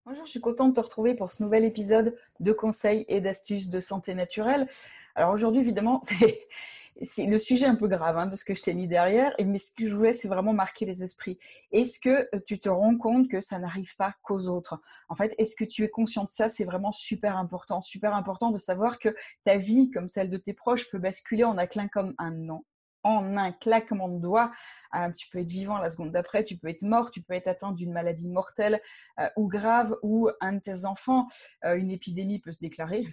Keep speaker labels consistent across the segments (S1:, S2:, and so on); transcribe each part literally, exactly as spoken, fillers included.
S1: Bonjour, je suis contente de te retrouver pour ce nouvel épisode de conseils et d'astuces de santé naturelle. Alors aujourd'hui, évidemment, c'est, c'est le sujet un peu grave hein, de ce que je t'ai mis derrière, et mais ce que je voulais, c'est vraiment marquer les esprits. Est-ce que tu te rends compte que ça n'arrive pas qu'aux autres? En fait, est-ce que tu es conscient de ça? C'est vraiment super important, super important de savoir que ta vie, comme celle de tes proches, peut basculer en un clin comme un an en un claquement de doigts. Euh, tu peux être vivant la seconde d'après, tu peux être mort, tu peux être atteint d'une maladie mortelle euh, ou grave, ou un de tes enfants, euh, une épidémie peut se déclarer.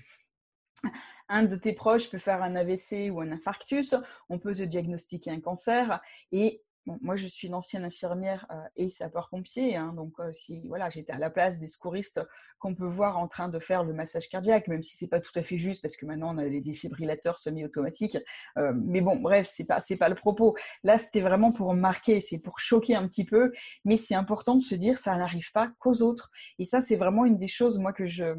S1: Un de tes proches peut faire un A V C ou un infarctus, on peut te diagnostiquer un cancer. Et bon, moi, je suis une ancienne infirmière euh, et sapeur-pompier, hein, donc euh, si voilà, j'étais à la place des secouristes qu'on peut voir en train de faire le massage cardiaque, même si c'est pas tout à fait juste parce que maintenant on a des défibrillateurs semi-automatiques. Euh, mais bon, bref, c'est pas c'est pas le propos. Là, c'était vraiment pour marquer, c'est pour choquer un petit peu, mais c'est important de se dire ça n'arrive pas qu'aux autres. Et ça, c'est vraiment une des choses moi que je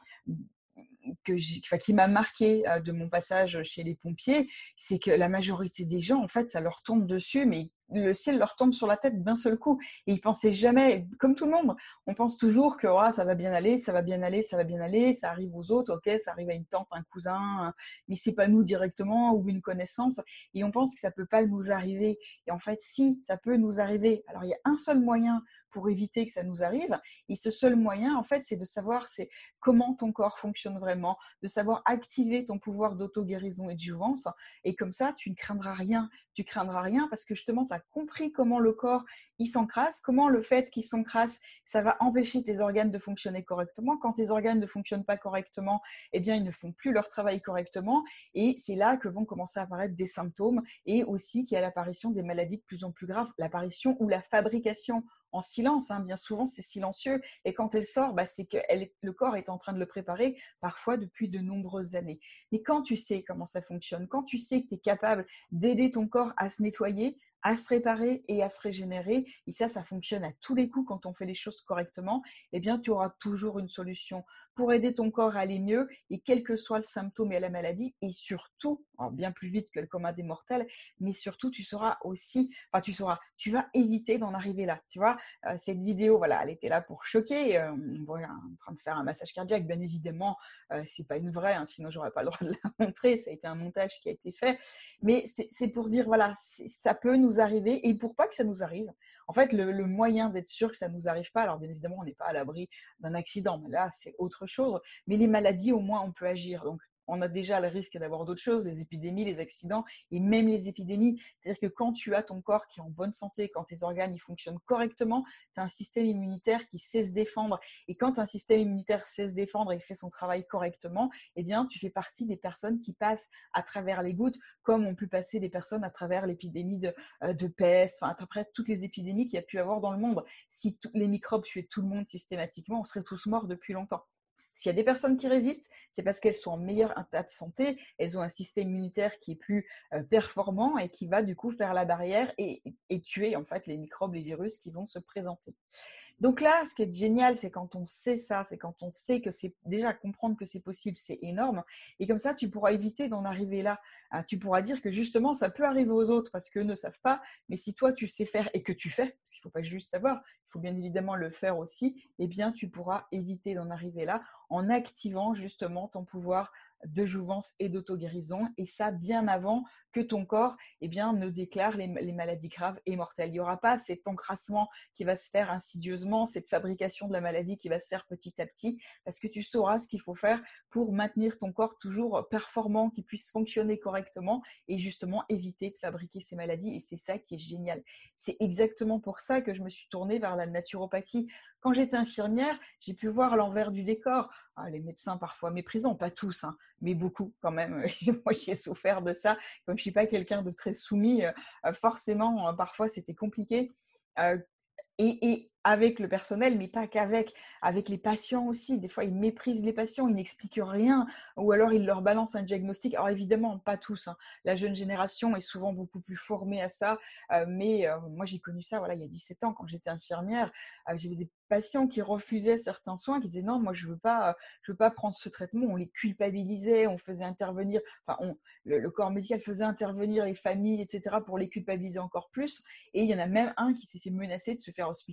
S1: que j'ai, enfin, qui m'a marqué euh, de mon passage chez les pompiers, c'est que la majorité des gens, en fait, ça leur tombe dessus, mais le ciel leur tombe sur la tête d'un seul coup. Et ils pensaient jamais, comme tout le monde, on pense toujours que oh, ça va bien aller, ça va bien aller, ça va bien aller, ça arrive aux autres, ok, ça arrive à une tante, un cousin, mais c'est pas nous directement ou une connaissance. Et on pense que ça peut pas nous arriver. Et en fait, si, ça peut nous arriver. Alors, il y a un seul moyen pour éviter que ça nous arrive. Et ce seul moyen, en fait, c'est de savoir c'est comment ton corps fonctionne vraiment, de savoir activer ton pouvoir d'auto-guérison et de jouvence. Et comme ça, tu ne craindras rien. Tu craindras rien parce que justement, tu as compris comment le corps, il s'encrasse, comment le fait qu'il s'encrasse, ça va empêcher tes organes de fonctionner correctement. Quand tes organes ne fonctionnent pas correctement, eh bien, ils ne font plus leur travail correctement. Et c'est là que vont commencer à apparaître des symptômes et aussi qu'il y a l'apparition des maladies de plus en plus graves, l'apparition ou la fabrication en silence, hein, bien souvent c'est silencieux, et quand elle sort, bah, c'est que elle, le corps est en train de le préparer, parfois depuis de nombreuses années. Mais quand tu sais comment ça fonctionne, quand tu sais que tu es capable d'aider ton corps à se nettoyer, à se réparer et à se régénérer, et ça, ça fonctionne à tous les coups quand on fait les choses correctement, eh bien, tu auras toujours une solution pour aider ton corps à aller mieux, et quel que soit le symptôme et la maladie, et surtout, bien plus vite que le commun des mortels, mais surtout, tu sauras aussi, enfin, tu sauras, tu vas éviter d'en arriver là, tu vois. Euh, cette vidéo, voilà, elle était là pour choquer. Euh, on voit en train de faire un massage cardiaque, bien évidemment, euh, c'est pas une vraie, hein, sinon j'aurais pas le droit de la montrer. Ça a été un montage qui a été fait, mais c'est, c'est pour dire, voilà, ça peut nous arriver, et pour pas que ça nous arrive, en fait, le, le moyen d'être sûr que ça nous arrive pas, alors bien évidemment, on n'est pas à l'abri d'un accident, mais là, c'est autre chose. Mais les maladies, au moins, on peut agir. Donc, on a déjà le risque d'avoir d'autres choses, les épidémies, les accidents, et même les épidémies. C'est-à-dire que quand tu as ton corps qui est en bonne santé, quand tes organes ils fonctionnent correctement, tu as un système immunitaire qui sait se défendre. Et quand un système immunitaire sait se défendre et fait son travail correctement, eh bien, tu fais partie des personnes qui passent à travers les gouttes, comme ont pu passer des personnes à travers l'épidémie de, euh, de peste, enfin, à travers toutes les épidémies qu'il y a pu avoir dans le monde. Si tous les microbes tuaient tout le monde systématiquement, on serait tous morts depuis longtemps. S'il y a des personnes qui résistent, c'est parce qu'elles sont en meilleur état de santé, elles ont un système immunitaire qui est plus euh, performant et qui va du coup faire la barrière et, et tuer en fait les microbes, les virus qui vont se présenter. Donc là, ce qui est génial, c'est quand on sait ça, c'est quand on sait que c'est déjà comprendre que c'est possible, c'est énorme. Et comme ça, tu pourras éviter d'en arriver là. Hein, tu pourras dire que justement, ça peut arriver aux autres parce qu'eux ne savent pas. Mais si toi, tu sais faire et que tu fais, parce qu'il ne faut pas juste savoir, il faut bien évidemment le faire aussi, eh bien, tu pourras éviter d'en arriver là en activant justement ton pouvoir de jouvence et d'auto-guérison. Et ça, bien avant que ton corps eh bien, ne déclare les, les maladies graves et mortelles. Il n'y aura pas cet encrassement qui va se faire insidieusement, cette fabrication de la maladie qui va se faire petit à petit, parce que tu sauras ce qu'il faut faire pour maintenir ton corps toujours performant, qu'il puisse fonctionner correctement et justement éviter de fabriquer ces maladies. Et c'est ça qui est génial. C'est exactement pour ça que je me suis tournée vers la naturopathie. Quand j'étais infirmière, j'ai pu voir l'envers du décor. Ah, les médecins parfois méprisants, pas tous, hein, mais beaucoup quand même. Et moi, j'ai souffert de ça. Comme je ne suis pas quelqu'un de très soumis, euh, forcément, euh, parfois, c'était compliqué. Euh, et, et avec le personnel, mais pas qu'avec, avec les patients aussi. Des fois, ils méprisent les patients, ils n'expliquent rien, ou alors ils leur balancent un diagnostic. Alors évidemment, pas tous, hein. La jeune génération est souvent beaucoup plus formée à ça, euh, mais euh, moi j'ai connu ça voilà, il y a dix-sept ans quand j'étais infirmière. Euh, j'avais des patients qui refusaient certains soins, qui disaient non, moi je veux pas, euh, je veux pas prendre ce traitement. On les culpabilisait, on faisait intervenir, enfin on, le, le corps médical faisait intervenir les familles, et cetera pour les culpabiliser encore plus. Et il y en a même un qui s'est fait menacer de se faire hospitaliser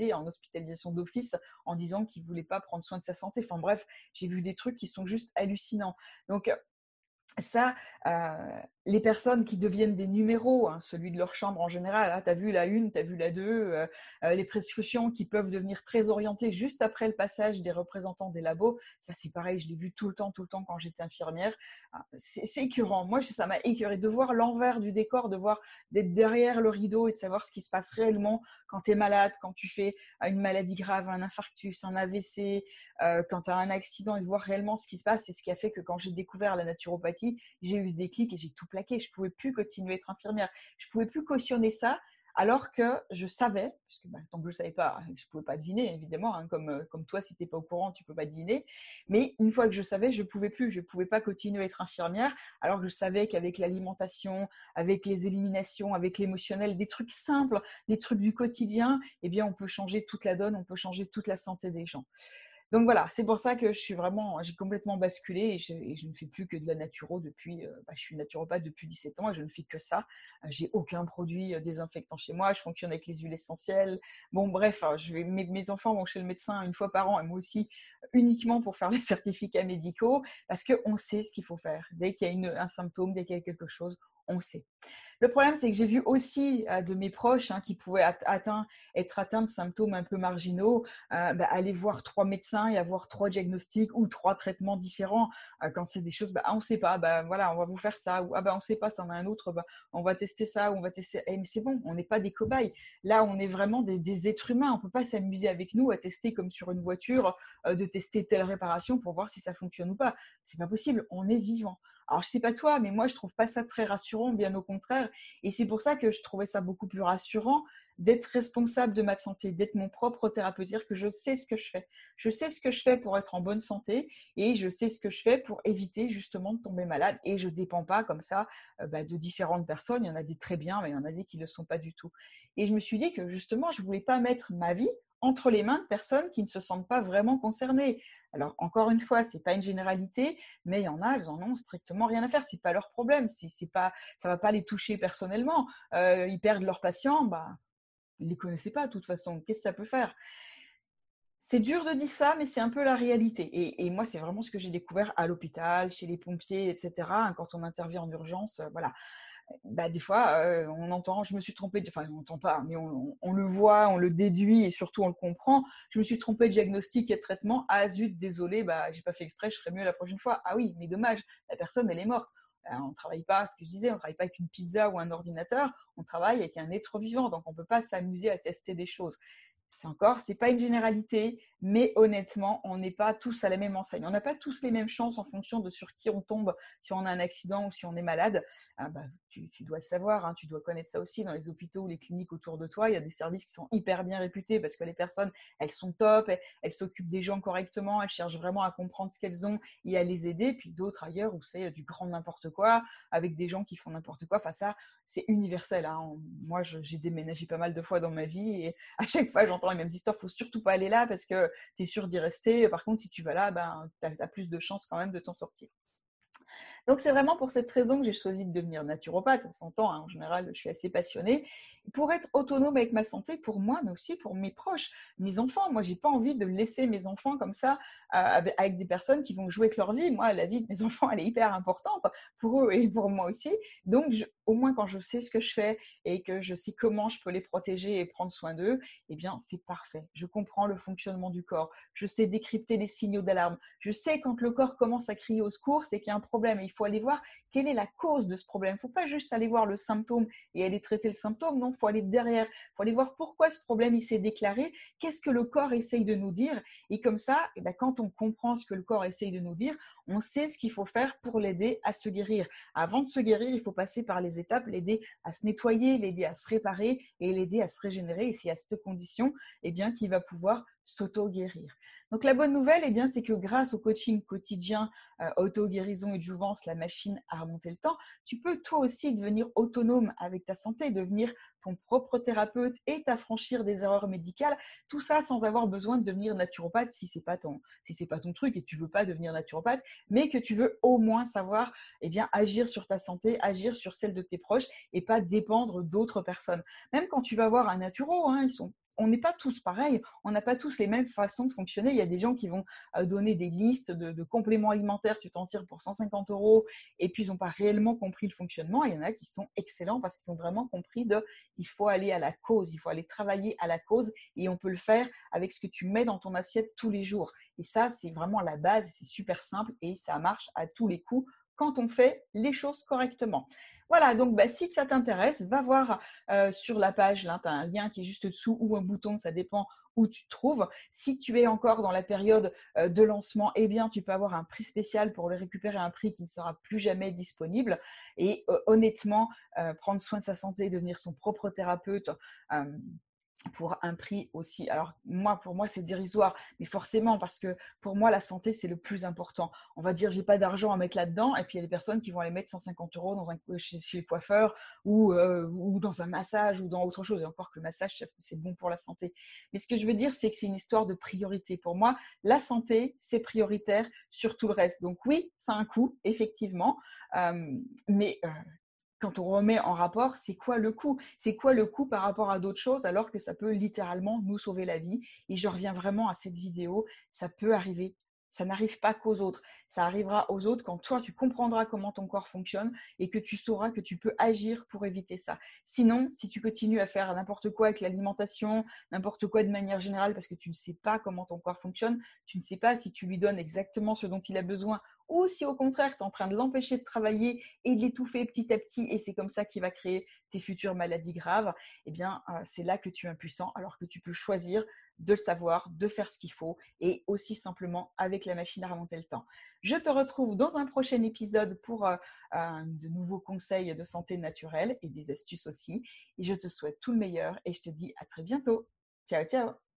S1: placé en hospitalisation d'office en disant qu'il ne voulait pas prendre soin de sa santé. Enfin bref, j'ai vu des trucs qui sont juste hallucinants. Donc, ça, euh, les personnes qui deviennent des numéros, hein, celui de leur chambre en général, hein, tu as vu la une, tu as vu la deux, euh, euh, les prescriptions qui peuvent devenir très orientées juste après le passage des représentants des labos, ça c'est pareil, je l'ai vu tout le temps, tout le temps quand j'étais infirmière. C'est, c'est écœurant. Moi, ça m'a écœuré de voir l'envers du décor, de voir d'être derrière le rideau et de savoir ce qui se passe réellement quand tu es malade, quand tu fais une maladie grave, un infarctus, un A V C, euh, quand tu as un accident et de voir réellement ce qui se passe. C'est ce qui a fait que quand j'ai découvert la naturopathie, j'ai eu ce déclic et j'ai tout plaqué. Je ne pouvais plus continuer à être infirmière. Je ne pouvais plus cautionner ça alors que je savais, puisque bah, tant que je ne savais pas, je ne pouvais pas deviner, évidemment, hein, comme, comme toi, si tu n'es pas au courant, tu ne peux pas deviner. Mais une fois que je savais, je ne pouvais plus. Je ne pouvais pas continuer à être infirmière alors que je savais qu'avec l'alimentation, avec les éliminations, avec l'émotionnel, des trucs simples, des trucs du quotidien, eh bien, on peut changer toute la donne, on peut changer toute la santé des gens. Donc voilà, c'est pour ça que je suis vraiment, j'ai complètement basculé et je, et je ne fais plus que de la naturo depuis, euh, bah, je suis naturopathe depuis dix-sept ans et je ne fais que ça. Euh, j'ai aucun produit euh, désinfectant chez moi, je fonctionne avec les huiles essentielles. Bon bref, euh, je vais, mes, mes enfants vont chez le médecin une fois par an et moi aussi uniquement pour faire les certificats médicaux parce qu'on sait ce qu'il faut faire. Dès qu'il y a une, un symptôme, dès qu'il y a quelque chose, on sait. Le problème, c'est que j'ai vu aussi euh, de mes proches hein, qui pouvaient atteint, être atteints de symptômes un peu marginaux, euh, bah, aller voir trois médecins et avoir trois diagnostics ou trois traitements différents. Euh, quand c'est des choses, bah, ah, on ne sait pas, bah, voilà, on va vous faire ça, ou ah, bah, on ne sait pas, ça en a un autre, bah, on va tester ça, ou on va tester. Eh, mais c'est bon, on n'est pas des cobayes. Là, on est vraiment des, des êtres humains. On ne peut pas s'amuser avec nous à tester comme sur une voiture, euh, de tester telle réparation pour voir si ça fonctionne ou pas. C'est pas possible, on est vivant. Alors, je sais pas toi, mais moi, je trouve pas ça très rassurant, bien au contraire. Et c'est pour ça que je trouvais ça beaucoup plus rassurant d'être responsable de ma santé, d'être mon propre thérapeute, dire que je sais ce que je fais. Je sais ce que je fais pour être en bonne santé et je sais ce que je fais pour éviter justement de tomber malade. Et je ne dépends pas comme ça euh, bah, de différentes personnes. Il y en a des très bien, mais il y en a des qui ne le sont pas du tout. Et je me suis dit que justement, je ne voulais pas mettre ma vie entre les mains de personnes qui ne se sentent pas vraiment concernées. Alors, encore une fois, ce n'est pas une généralité, mais il y en a, elles n'en ont strictement rien à faire. Ce n'est pas leur problème. C'est, c'est pas, ça ne va pas les toucher personnellement. Euh, ils perdent leurs patients, bah, ils ne les connaissaient pas de toute façon. Qu'est-ce que ça peut faire ? C'est dur de dire ça, mais c'est un peu la réalité. Et, et moi, c'est vraiment ce que j'ai découvert à l'hôpital, chez les pompiers, et cetera. Quand on intervient en urgence, euh, voilà. Bah, des fois, euh, on entend, je me suis trompée, de, enfin, on n'entend pas, mais on, on, on le voit, on le déduit et surtout on le comprend. Je me suis trompée de diagnostic et de traitement. Ah zut, désolé, bah, j'ai pas fait exprès, je ferai mieux la prochaine fois. Ah oui, mais dommage, la personne, elle est morte. On ne travaille pas, ce que je disais, on ne travaille pas avec une pizza ou un ordinateur, on travaille avec un être vivant, donc on ne peut pas s'amuser à tester des choses. C'est encore, c'est pas une généralité, mais honnêtement, on n'est pas tous à la même enseigne. On n'a pas tous les mêmes chances en fonction de sur qui on tombe, si on a un accident ou si on est malade. Ah bah, tu, tu dois le savoir, hein, tu dois connaître ça aussi dans les hôpitaux ou les cliniques autour de toi. Il y a des services qui sont hyper bien réputés parce que les personnes, elles sont top, elles, elles s'occupent des gens correctement, elles cherchent vraiment à comprendre ce qu'elles ont et à les aider. Puis d'autres ailleurs où c'est du grand n'importe quoi, avec des gens qui font n'importe quoi. Enfin ça, c'est universel. Hein. Moi, je, j'ai déménagé pas mal de fois dans ma vie et à chaque fois, j'entends les mêmes histoires. Il ne faut surtout pas aller là parce que tu es sûr d'y rester. Par contre, si tu vas là, ben, tu as plus de chances quand même de t'en sortir. Donc, c'est vraiment pour cette raison que j'ai choisi de devenir naturopathe. Ça s'entend, hein, en général, je suis assez passionnée. Pour être autonome avec ma santé, pour moi, mais aussi pour mes proches, mes enfants. Moi, je n'ai pas envie de laisser mes enfants comme ça, euh, avec des personnes qui vont jouer avec leur vie. Moi, la vie de mes enfants, elle est hyper importante pour eux et pour moi aussi. Donc, je, au moins, quand je sais ce que je fais et que je sais comment je peux les protéger et prendre soin d'eux, eh bien, c'est parfait. Je comprends le fonctionnement du corps. Je sais décrypter les signaux d'alarme. Je sais quand le corps commence à crier au secours, c'est qu'il y a un problème et il faut aller voir quelle est la cause de ce problème. Il ne faut pas juste aller voir le symptôme et aller traiter le symptôme, non, il faut aller derrière, il faut aller voir pourquoi ce problème il s'est déclaré, qu'est-ce que le corps essaye de nous dire, et comme ça, eh bien, quand on comprend ce que le corps essaye de nous dire, on sait ce qu'il faut faire pour l'aider à se guérir. Avant de se guérir, il faut passer par les étapes, l'aider à se nettoyer, l'aider à se réparer et l'aider à se régénérer, et c'est à cette condition eh bien, qu'il va pouvoir s'auto-guérir. Donc la bonne nouvelle, eh bien, c'est que grâce au coaching quotidien, euh, auto-guérison et Jouvence, la machine à remonter le temps, tu peux toi aussi devenir autonome avec ta santé, devenir ton propre thérapeute et t'affranchir des erreurs médicales. Tout ça sans avoir besoin de devenir naturopathe si c'est pas ton, si c'est pas ton truc et tu veux pas devenir naturopathe, mais que tu veux au moins savoir eh bien, agir sur ta santé, agir sur celle de tes proches et pas dépendre d'autres personnes. Même quand tu vas voir un naturo, hein, ils sont on n'est pas tous pareils, on n'a pas tous les mêmes façons de fonctionner. Il y a des gens qui vont euh, donner des listes de, de compléments alimentaires, tu t'en tires pour cent cinquante euros, et puis ils n'ont pas réellement compris le fonctionnement. Il y en a qui sont excellents parce qu'ils ont vraiment compris de, il faut aller à la cause, il faut aller travailler à la cause, et on peut le faire avec ce que tu mets dans ton assiette tous les jours. Et ça, c'est vraiment la base, c'est super simple et ça marche à tous les coups quand on fait les choses correctement. Voilà, donc bah, si ça t'intéresse, va voir euh, sur la page, là, tu as un lien qui est juste dessous ou un bouton, ça dépend où tu te trouves. Si tu es encore dans la période euh, de lancement, eh bien, tu peux avoir un prix spécial pour le récupérer, un prix qui ne sera plus jamais disponible. Et euh, honnêtement, euh, prendre soin de sa santé, devenir son propre thérapeute, euh, pour un prix aussi. Alors moi, pour moi, c'est dérisoire, mais forcément, parce que pour moi, la santé, c'est le plus important. On va dire, j'ai pas d'argent à mettre là-dedans, et puis il y a des personnes qui vont aller mettre cent cinquante euros dans un, chez, chez le coiffeur ou, euh, ou dans un massage ou dans autre chose. Et encore que le massage, c'est bon pour la santé. Mais ce que je veux dire, c'est que c'est une histoire de priorité. Pour moi, la santé, c'est prioritaire sur tout le reste. Donc oui, ça a un coût, effectivement, euh, mais euh, quand on remet en rapport, c'est quoi le coût? C'est quoi le coût par rapport à d'autres choses alors que ça peut littéralement nous sauver la vie? Et je reviens vraiment à cette vidéo, ça peut arriver. Ça n'arrive pas qu'aux autres. Ça arrivera aux autres quand toi, tu comprendras comment ton corps fonctionne et que tu sauras que tu peux agir pour éviter ça. Sinon, si tu continues à faire n'importe quoi avec l'alimentation, n'importe quoi de manière générale parce que tu ne sais pas comment ton corps fonctionne, tu ne sais pas si tu lui donnes exactement ce dont il a besoin ou si au contraire, tu es en train de l'empêcher de travailler et de l'étouffer petit à petit et c'est comme ça qu'il va créer tes futures maladies graves, eh bien, euh, c'est là que tu es impuissant alors que tu peux choisir de le savoir, de faire ce qu'il faut et aussi simplement avec la machine à remonter le temps. Je te retrouve dans un prochain épisode pour euh, euh, de nouveaux conseils de santé naturelle et des astuces aussi. Et je te souhaite tout le meilleur et je te dis à très bientôt. Ciao, ciao!